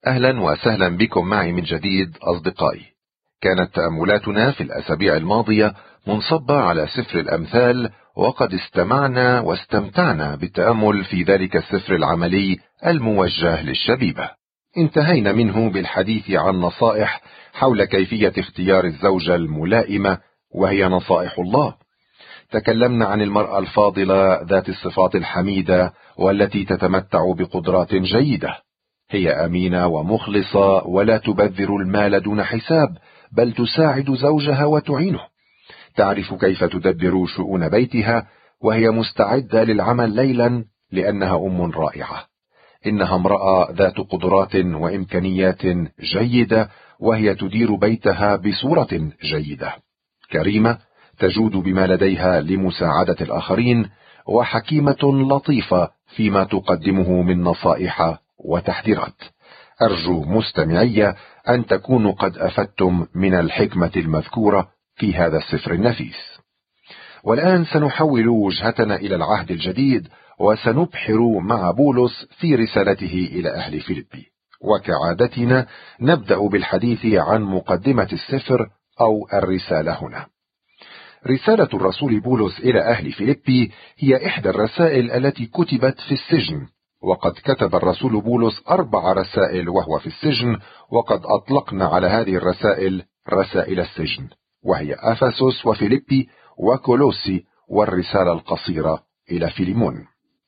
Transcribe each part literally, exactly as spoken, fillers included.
أهلا وسهلا بكم معي من جديد أصدقائي. كانت تأملاتنا في الأسابيع الماضية منصبة على سفر الأمثال، وقد استمعنا واستمتعنا بالتأمل في ذلك السفر العملي الموجه للشبيبة. انتهينا منه بالحديث عن نصائح حول كيفية اختيار الزوجة الملائمة، وهي نصائح الله. تكلمنا عن المرأة الفاضلة ذات الصفات الحميدة والتي تتمتع بقدرات جيدة. هي أمينة ومخلصة ولا تبذر المال دون حساب، بل تساعد زوجها وتعينه. تعرف كيف تدبر شؤون بيتها، وهي مستعدة للعمل ليلا لأنها أم رائعة. إنها امرأة ذات قدرات وإمكانيات جيدة، وهي تدير بيتها بصورة جيدة. كريمة، تجود بما لديها لمساعدة الآخرين، وحكيمة لطيفة فيما تقدمه من نصائح وتحذيرات. أرجو مستمعي أن تكونوا قد أفدتم من الحكمة المذكورة في هذا السفر النفيس. والآن سنحول وجهتنا إلى العهد الجديد، وسنبحر مع بولس في رسالته إلى أهل فيلبي. وكعادتنا نبدأ بالحديث عن مقدمة السفر أو الرسالة. هنا رسالة الرسول بولس إلى أهل فيلبي هي إحدى الرسائل التي كتبت في السجن، وقد كتب الرسول بولس أربع رسائل وهو في السجن، وقد أطلقنا على هذه الرسائل رسائل السجن، وهي أفسس وفيلبي وكولوسي والرسالة القصيرة إلى فيليمون.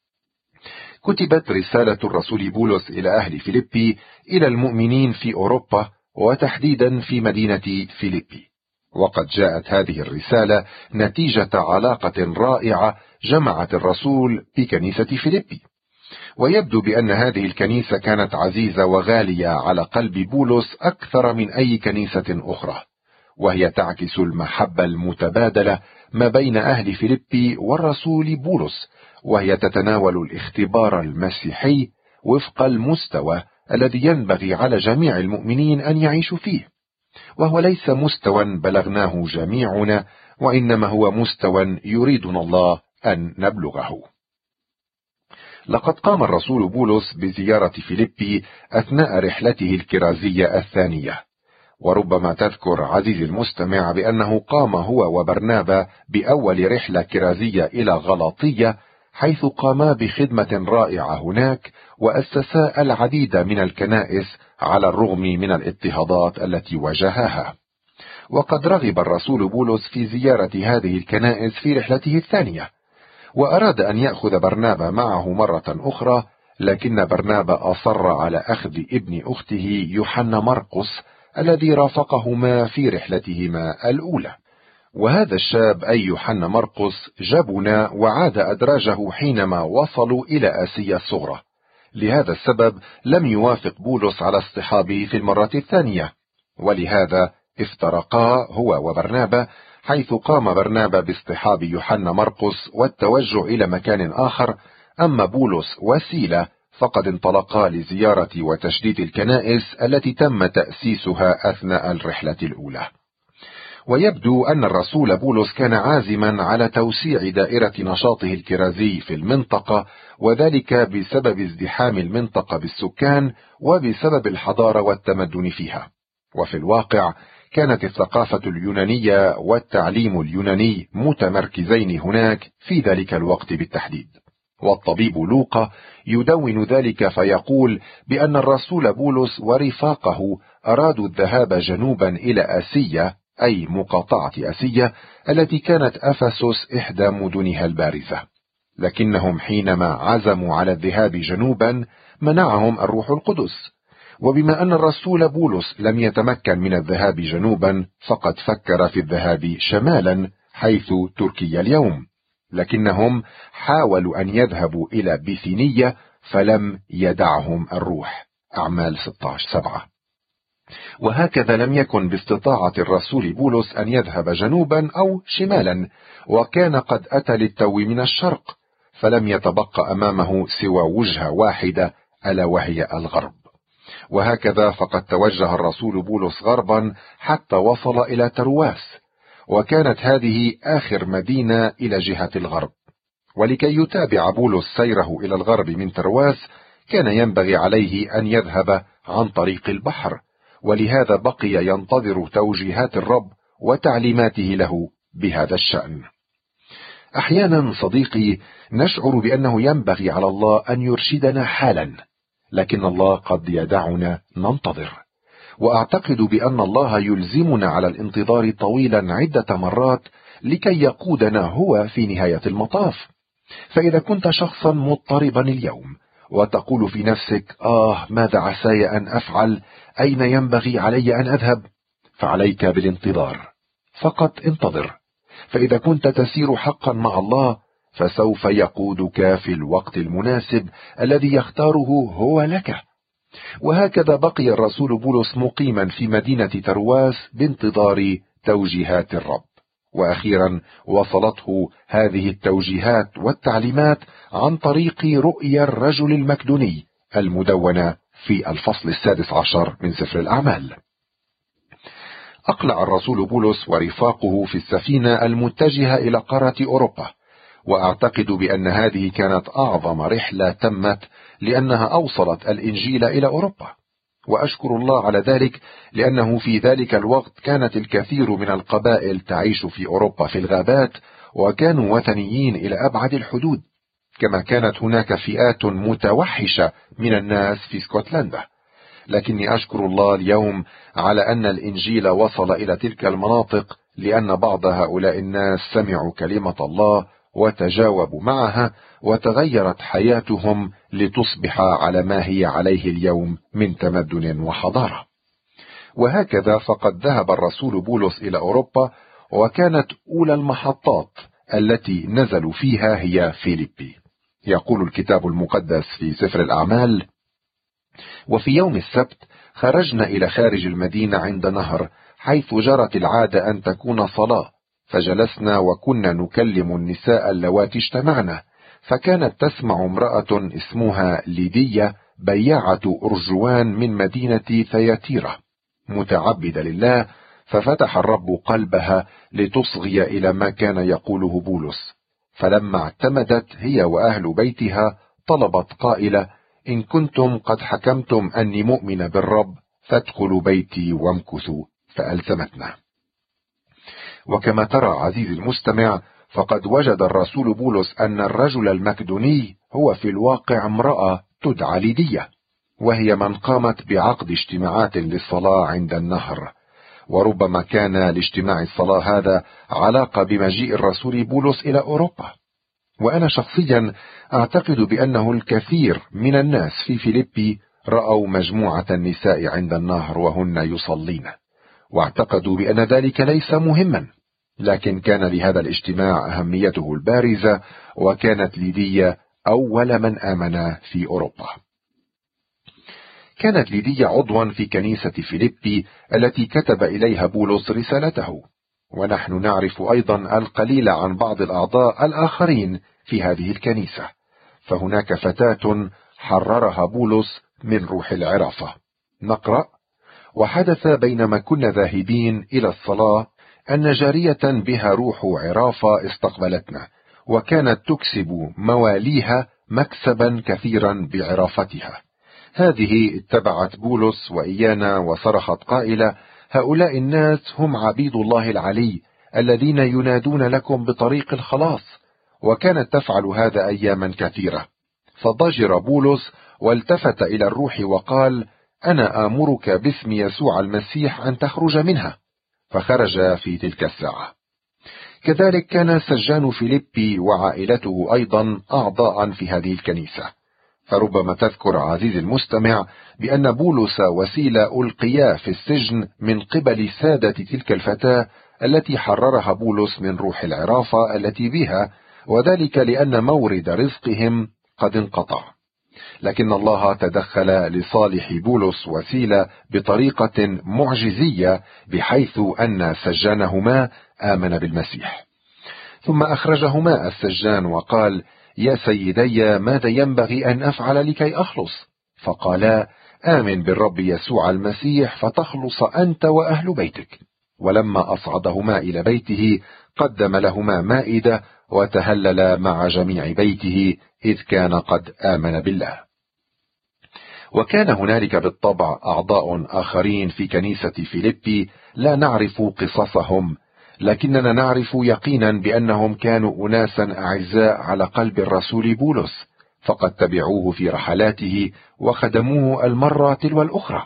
كتبت رسالة الرسول بولس إلى أهل فيلبي إلى المؤمنين في أوروبا، وتحديدا في مدينة فيلبي. وقد جاءت هذه الرسالة نتيجة علاقة رائعة جمعت الرسول بكنيسة فيلبي. ويبدو بأن هذه الكنيسة كانت عزيزة وغالية على قلب بولس أكثر من أي كنيسة أخرى، وهي تعكس المحبة المتبادلة ما بين أهل فيلبي والرسول بولس، وهي تتناول الاختبار المسيحي وفق المستوى الذي ينبغي على جميع المؤمنين أن يعيشوا فيه، وهو ليس مستوى بلغناه جميعنا، وإنما هو مستوى يريدنا الله أن نبلغه. لقد قام الرسول بولس بزيارة فيلبي أثناء رحلته الكرازية الثانية، وربما تذكر عزيزي المستمع بأنه قام هو وبرنابا بأول رحلة كرازية إلى غلاطية، حيث قاما بخدمة رائعة هناك، وأسسا العديد من الكنائس على الرغم من الاضطهادات التي واجهاها. وقد رغب الرسول بولس في زيارة هذه الكنائس في رحلته الثانية، وأراد أن يأخذ برنابا معه مرة أخرى، لكن برنابا أصر على أخذ ابن أخته يوحنا مرقس الذي رافقهما في رحلتهما الأولى. وهذا الشاب أي يوحنا مرقس جبن وعاد أدراجه حينما وصلوا إلى آسيا الصغرى. لهذا السبب لم يوافق بولس على اصطحابه في المرة الثانية، ولهذا افترقا هو وبرنابا، حيث قام برنابا باصطحاب يوحنا مرقس والتوجه إلى مكان آخر، أما بولس وسيلة فقد انطلقا لزيارة وتشديد الكنائس التي تم تأسيسها أثناء الرحلة الأولى. ويبدو أن الرسول بولس كان عازما على توسيع دائرة نشاطه الكرازي في المنطقة، وذلك بسبب ازدحام المنطقة بالسكان وبسبب الحضارة والتمدن فيها. وفي الواقع كانت الثقافة اليونانية والتعليم اليوناني متمركزين هناك في ذلك الوقت بالتحديد. والطبيب لوقا يدون ذلك فيقول بأن الرسول بولس ورفاقه أرادوا الذهاب جنوبا إلى آسيا، أي مقاطعة آسيا التي كانت أفسس إحدى مدنها البارزة، لكنهم حينما عزموا على الذهاب جنوبا منعهم الروح القدس. وبما أن الرسول بولس لم يتمكن من الذهاب جنوبا، فقد فكر في الذهاب شمالا حيث تركيا اليوم، لكنهم حاولوا أن يذهبوا إلى بيثينية فلم يدعهم الروح. أعمال ستة عشر سبعة. وهكذا لم يكن باستطاعة الرسول بولس أن يذهب جنوبا أو شمالا، وكان قد أتى للتو من الشرق، فلم يتبقى أمامه سوى وجهة واحدة ألا وهي الغرب. وهكذا فقد توجه الرسول بولس غربا حتى وصل إلى ترواس، وكانت هذه آخر مدينة إلى جهة الغرب. ولكي يتابع بولس سيره إلى الغرب من ترواس كان ينبغي عليه أن يذهب عن طريق البحر، ولهذا بقي ينتظر توجيهات الرب وتعليماته له بهذا الشأن. أحيانا صديقي نشعر بأنه ينبغي على الله أن يرشدنا حالا، لكن الله قد يدعنا ننتظر، وأعتقد بأن الله يلزمنا على الانتظار طويلا عدة مرات لكي يقودنا هو في نهاية المطاف. فإذا كنت شخصا مضطربا اليوم وتقول في نفسك آه ماذا عساي أن أفعل، أين ينبغي علي أن أذهب، فعليك بالانتظار، فقط انتظر. فإذا كنت تسير حقا مع الله فسوف يقودك في الوقت المناسب الذي يختاره هو لك. وهكذا بقي الرسول بولس مقيما في مدينة ترواس بانتظار توجيهات الرب، وأخيرا وصلته هذه التوجيهات والتعليمات عن طريق رؤيا الرجل المكدوني المدونة في الفصل السادس عشر من سفر الأعمال. أقلع الرسول بولس ورفاقه في السفينة المتجهة إلى قارة أوروبا، وأعتقد بأن هذه كانت أعظم رحلة تمت لأنها أوصلت الإنجيل إلى أوروبا، وأشكر الله على ذلك، لأنه في ذلك الوقت كانت الكثير من القبائل تعيش في أوروبا في الغابات، وكانوا وثنيين إلى أبعد الحدود، كما كانت هناك فئات متوحشة من الناس في اسكتلندا. لكني أشكر الله اليوم على أن الإنجيل وصل إلى تلك المناطق، لأن بعض هؤلاء الناس سمعوا كلمة الله وتجاوبوا معها، وتغيرت حياتهم لتصبح على ما هي عليه اليوم من تمدن وحضارة. وهكذا فقد ذهب الرسول بولس إلى أوروبا، وكانت أولى المحطات التي نزلوا فيها هي فيليبي. يقول الكتاب المقدس في سفر الأعمال: وفي يوم السبت خرجنا إلى خارج المدينة عند نهر، حيث جرت العادة أن تكون صلاة، فجلسنا وكنا نكلم النساء اللواتي اجتمعنا. فكانت تسمع امرأة اسمها ليدية بياعة أرجوان من مدينة ثياتيرا متعبدة لله، ففتح الرب قلبها لتصغي إلى ما كان يقوله بولس. فلما اعتمدت هي وأهل بيتها طلبت قائلة: إن كنتم قد حكمتم أني مؤمنة بالرب فادخلوا بيتي وامكثوا، فألزمتنا. وكما ترى عزيزي المستمع، فقد وجد الرسول بولس أن الرجل المكدوني هو في الواقع امرأة تدعى ليدية، وهي من قامت بعقد اجتماعات للصلاة عند النهر. وربما كان لاجتماع الصلاة هذا علاقة بمجيء الرسول بولس إلى أوروبا. وأنا شخصيا أعتقد بأنه الكثير من الناس في فيليبي رأوا مجموعة النساء عند النهر وهن يصلين، واعتقدوا بأن ذلك ليس مهما، لكن كان لهذا الاجتماع أهميته البارزة، وكانت ليدية أول من آمن في أوروبا. كانت ليدية عضوا في كنيسة فيليبي التي كتب إليها بولس رسالته، ونحن نعرف أيضا القليل عن بعض الأعضاء الآخرين في هذه الكنيسة. فهناك فتاة حررها بولس من روح العرافة. نقرأ: وحدث بينما كنا ذاهبين إلى الصلاة أن جارية بها روح عرافة استقبلتنا، وكانت تكسب مواليها مكسبا كثيرا بعرافتها. هذه اتبعت بولس وإيانا وصرخت قائلة: هؤلاء الناس هم عبيد الله العلي الذين ينادون لكم بطريق الخلاص. وكانت تفعل هذا أياما كثيرة. فضجر بولس والتفت إلى الروح وقال: أنا آمرك باسم يسوع المسيح أن تخرج منها. فخرج في تلك الساعة. كذلك كان سجان فيليبي وعائلته أيضا أعضاء في هذه الكنيسة. فربما تذكر عزيزي المستمع بأن بولس وسيلة ألقيا في السجن من قبل سادة تلك الفتاة التي حررها بولس من روح العرافة التي بها، وذلك لأن مورد رزقهم قد انقطع. لكن الله تدخل لصالح بولس وسيلة بطريقة معجزية، بحيث أن سجانهما آمن بالمسيح. ثم أخرجهما السجان وقال: يا سيدي، ماذا ينبغي أن أفعل لكي أخلص؟ فقالا: آمن بالرب يسوع المسيح فتخلص أنت وأهل بيتك. ولما أصعدهما إلى بيته قدم لهما مائدة، وتهلل مع جميع بيته، إذ كان قد آمن بالله. وكان هنالك بالطبع أعضاء آخرين في كنيسة فيليبي لا نعرف قصصهم، لكننا نعرف يقينا بأنهم كانوا أناسا أعزاء على قلب الرسول بولس، فقد تبعوه في رحلاته وخدموه المرة تلو الأخرى.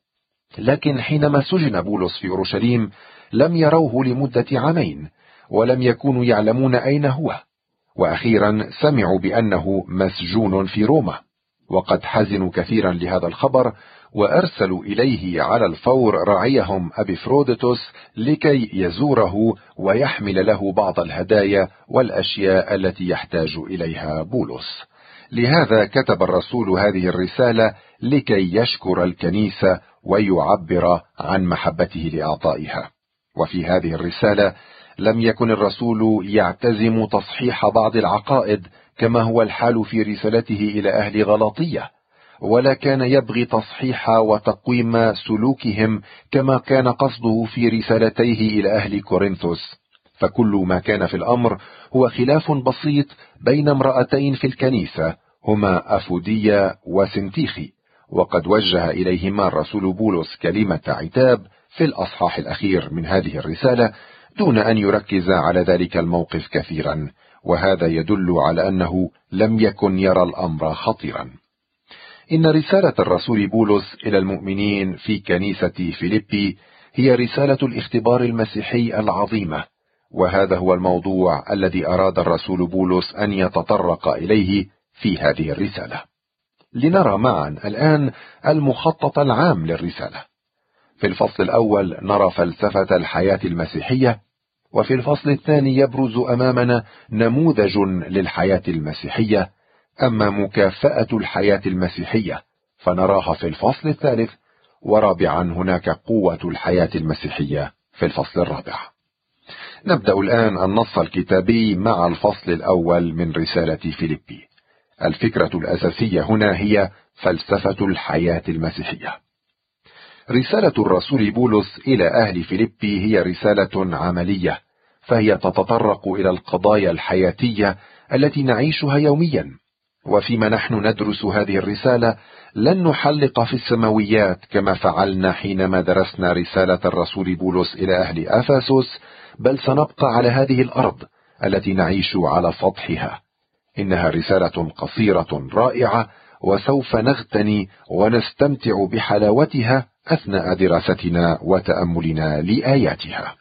لكن حينما سجن بولس في أورشليم لم يروه لمدة عامين، ولم يكونوا يعلمون أين هو، وأخيرا سمعوا بأنه مسجون في روما، وقد حزنوا كثيرا لهذا الخبر، وأرسلوا إليه على الفور راعيهم أبيفروديتوس لكي يزوره ويحمل له بعض الهدايا والأشياء التي يحتاج إليها بولس. لهذا كتب الرسول هذه الرسالة لكي يشكر الكنيسة ويعبر عن محبته لأعضائها. وفي هذه الرسالة لم يكن الرسول يعتزم تصحيح بعض العقائد كما هو الحال في رسالته إلى أهل غلاطية، ولا كان يبغي تصحيح وتقويم سلوكهم كما كان قصده في رسالتيه إلى أهل كورنثوس، فكل ما كان في الأمر هو خلاف بسيط بين امرأتين في الكنيسة هما أفودية وسنتيخي، وقد وجه إليهما الرسول بولس كلمة عتاب في الأصحاح الأخير من هذه الرسالة دون أن يركز على ذلك الموقف كثيرا، وهذا يدل على أنه لم يكن يرى الأمر خطيرا. إن رسالة الرسول بولس إلى المؤمنين في كنيسة فيليبي هي رسالة الاختبار المسيحي العظيمة، وهذا هو الموضوع الذي أراد الرسول بولس أن يتطرق إليه في هذه الرسالة. لنرى معا الآن المخطط العام للرسالة. في الفصل الأول نرى فلسفة الحياة المسيحية، وفي الفصل الثاني يبرز أمامنا نموذج للحياة المسيحية، أما مكافأة الحياة المسيحية فنراها في الفصل الثالث، ورابعا هناك قوة الحياة المسيحية في الفصل الرابع. نبدأ الآن النص الكتابي مع الفصل الأول من رسالة فيليبي. الفكرة الأساسية هنا هي فلسفة الحياة المسيحية. رسالة الرسول بولس إلى أهل فيليبي هي رسالة عملية، فهي تتطرق إلى القضايا الحياتية التي نعيشها يوميا. وفيما نحن ندرس هذه الرسالة لن نحلق في السماويات كما فعلنا حينما درسنا رسالة الرسول بولس إلى أهل أفسس، بل سنبقى على هذه الأرض التي نعيش على سطحها. إنها رسالة قصيرة رائعة، وسوف نغتني ونستمتع بحلاوتها أثناء دراستنا وتأملنا لآياتها.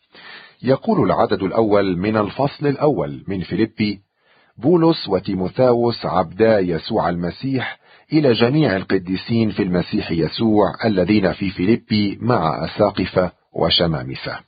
يقول العدد الأول من الفصل الأول من فيليبي: بولس وتيموثاوس عبدا يسوع المسيح إلى جميع القديسين في المسيح يسوع الذين في فيليبي مع أساقفة وشمامسة.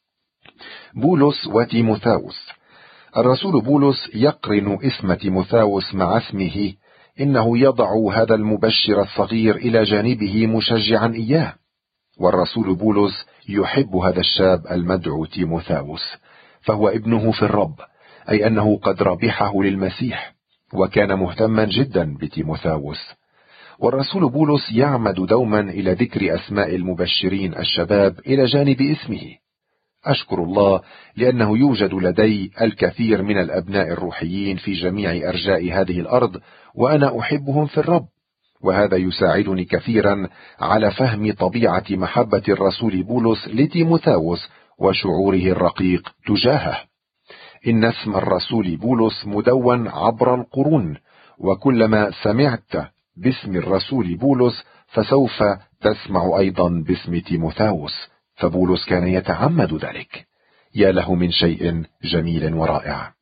بولس وتيموثاوس. الرسول بولس يقرن اسم تيموثاوس مع اسمه، إنه يضع هذا المبشر الصغير إلى جانبه مشجعا إياه، والرسول بولس يحب هذا الشاب المدعو تيموثاوس، فهو ابنه في الرب، أي أنه قد ربحه للمسيح، وكان مهتما جدا بتيموثاوس. والرسول بولس يعمد دوما إلى ذكر أسماء المبشرين الشباب إلى جانب اسمه. أشكر الله لأنه يوجد لدي الكثير من الأبناء الروحيين في جميع أرجاء هذه الأرض، وأنا أحبهم في الرب، وهذا يساعدني كثيرا على فهم طبيعة محبة الرسول بولس لتيموثاوس وشعوره الرقيق تجاهه. إن اسم الرسول بولس مدون عبر القرون، وكلما سمعت باسم الرسول بولس فسوف تسمع أيضا باسم تيموثاوس، فبولس كان يتعمد ذلك. يا له من شيء جميل ورائع.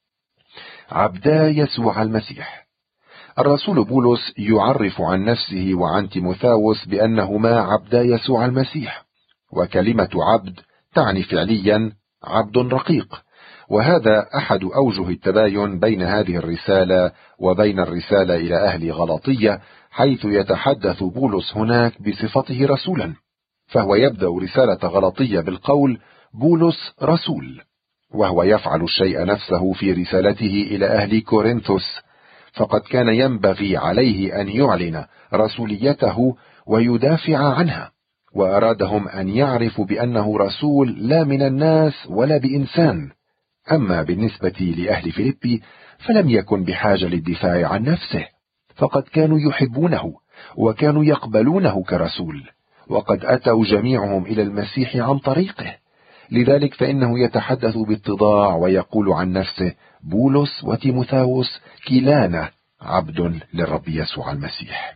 عبدا يسوع المسيح. الرسول بولس يعرف عن نفسه وعن تيموثاوس بأنهما عبدا يسوع المسيح، وكلمة عبد تعني فعليا عبد رقيق، وهذا أحد أوجه التباين بين هذه الرسالة وبين الرسالة إلى أهل غلاطية، حيث يتحدث بولس هناك بصفته رسولا، فهو يبدأ رسالة غلاطية بالقول بولس رسول، وهو يفعل الشيء نفسه في رسالته إلى أهل كورنثوس، فقد كان ينبغي عليه أن يعلن رسوليته ويدافع عنها، وأرادهم أن يعرفوا بأنه رسول لا من الناس ولا بإنسان. أما بالنسبة لأهل فيليبي فلم يكن بحاجة للدفاع عن نفسه، فقد كانوا يحبونه وكانوا يقبلونه كرسول، وقد أتوا جميعهم إلى المسيح عن طريقه. لذلك فإنه يتحدث باتضاع ويقول عن نفسه: بولس وتيموثاوس كلانا عبد للرب يسوع المسيح.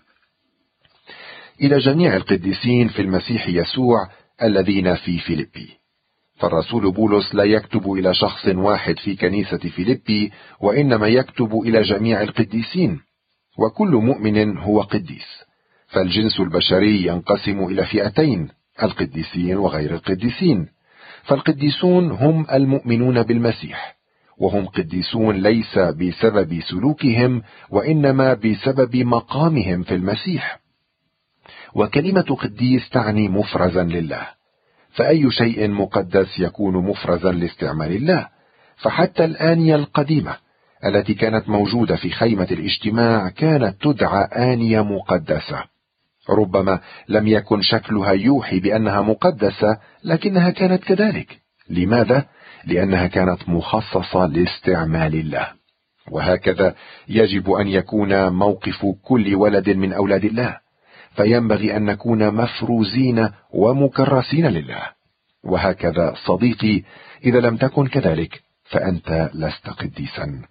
إلى جميع القديسين في المسيح يسوع الذين في فيليبي. فالرسول بولس لا يكتب إلى شخص واحد في كنيسة فيليبي، وإنما يكتب إلى جميع القديسين، وكل مؤمن هو قديس. فالجنس البشري ينقسم إلى فئتين: القديسين وغير القديسين. فالقديسون هم المؤمنون بالمسيح، وهم قديسون ليس بسبب سلوكهم، وإنما بسبب مقامهم في المسيح. وكلمة قديس تعني مفرزا لله، فأي شيء مقدس يكون مفرزا لاستعمال الله. فحتى الآنية القديمة التي كانت موجودة في خيمة الاجتماع كانت تدعى آنية مقدسة. ربما لم يكن شكلها يوحي بأنها مقدسة، لكنها كانت كذلك. لماذا؟ لأنها كانت مخصصة لاستعمال الله. وهكذا يجب أن يكون موقف كل ولد من أولاد الله، فينبغي أن نكون مفروزين ومكرسين لله. وهكذا صديقي، إذا لم تكن كذلك فأنت لست قديسا.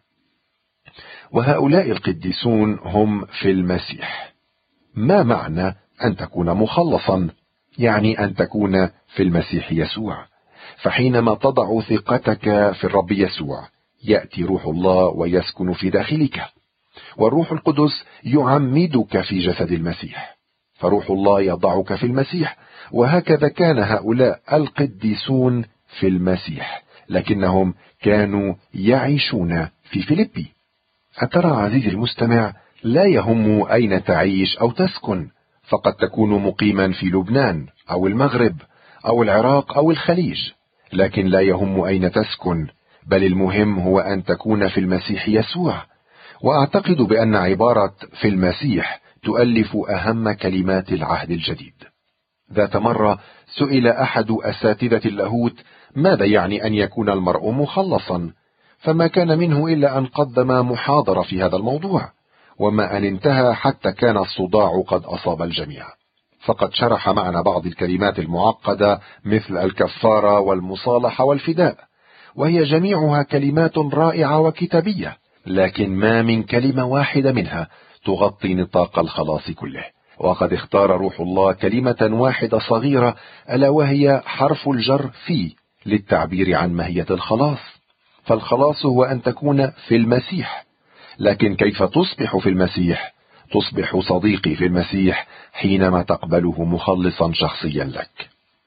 وهؤلاء القديسون هم في المسيح. ما معنى أن تكون مخلصا؟ يعني أن تكون في المسيح يسوع. فحينما تضع ثقتك في الرب يسوع يأتي روح الله ويسكن في داخلك، والروح القدس يعمدك في جسد المسيح، فروح الله يضعك في المسيح. وهكذا كان هؤلاء القديسون في المسيح، لكنهم كانوا يعيشون في فيليبي. أترى عزيزي المستمع، لا يهم أين تعيش أو تسكن، فقد تكون مقيما في لبنان أو المغرب أو العراق أو الخليج، لكن لا يهم أين تسكن، بل المهم هو أن تكون في المسيح يسوع. وأعتقد بأن عبارة في المسيح تؤلف أهم كلمات العهد الجديد. ذات مرة سئل أحد أساتذة اللاهوت: ماذا يعني أن يكون المرء مخلصا؟ فما كان منه إلا أن قدم محاضرة في هذا الموضوع، وما أن انتهى حتى كان الصداع قد أصاب الجميع. فقد شرح معنا بعض الكلمات المعقدة مثل الكفارة والمصالحة والفداء، وهي جميعها كلمات رائعة وكتابية، لكن ما من كلمة واحدة منها تغطي نطاق الخلاص كله. وقد اختار روح الله كلمة واحدة صغيرة، ألا وهي حرف الجر في، للتعبير عن ماهية الخلاص. فالخلاص هو أن تكون في المسيح. لكن كيف تصبح في المسيح؟ تصبح صديقي في المسيح حينما تقبله مخلصا شخصيا لك.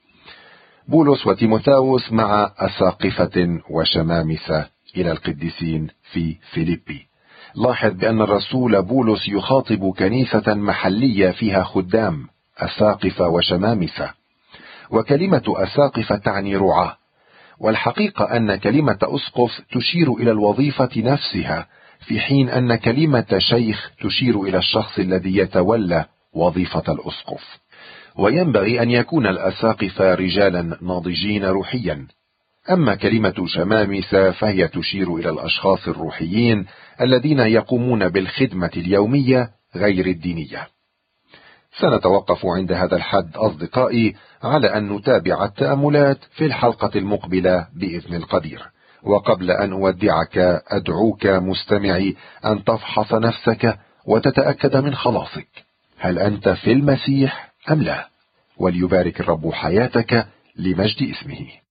بولس وتيموثاوس مع أساقفة وشمامسة إلى القديسين في فيليبي. لاحظ بأن الرسول بولس يخاطب كنيسة محلية فيها خدام، أساقفة وشمامسة. وكلمة أساقفة تعني رعاة، والحقيقة أن كلمة أسقف تشير إلى الوظيفة نفسها، في حين أن كلمة شيخ تشير إلى الشخص الذي يتولى وظيفة الأسقف. وينبغي أن يكون الأساقفة رجالا ناضجين روحيا. أما كلمة شمامسة فهي تشير إلى الأشخاص الروحيين الذين يقومون بالخدمة اليومية غير الدينية. سنتوقف عند هذا الحد أصدقائي، على أن نتابع التأملات في الحلقة المقبلة بإذن القدير. وقبل أن أودعك أدعوك مستمعي أن تفحص نفسك وتتأكد من خلاصك. هل أنت في المسيح أم لا؟ وليبارك الرب حياتك لمجد اسمه.